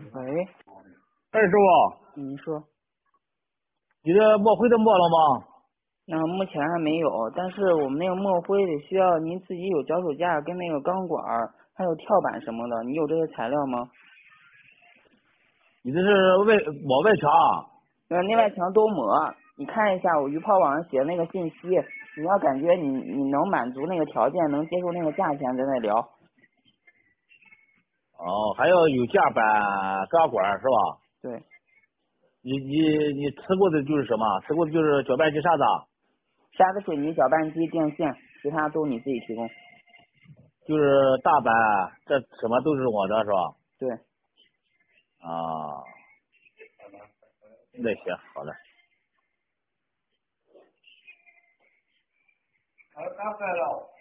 喂， 哎，师傅， 你说， 你这墨灰都抹了吗？ 那目前还没有，但是我们那个墨灰得需要您自己有脚手架跟那个钢管儿，还有跳板什么的，你有这些材料吗？ 你这是抹外墙啊？ 内外墙都抹，你看一下我鱼泡网上写的那个信息，你要感觉你能满足那个条件，能接受那个价钱，咱再聊。 哦，还要有架板、钢管是吧？ 对， 你吃过的就是什么？吃过的就是搅拌机沙子， 沙子、水泥、搅拌机、电线，其他都你自己提供。 就是大板，这什么都是我的是吧？ 对， 啊，那行好嘞。 好，打开了。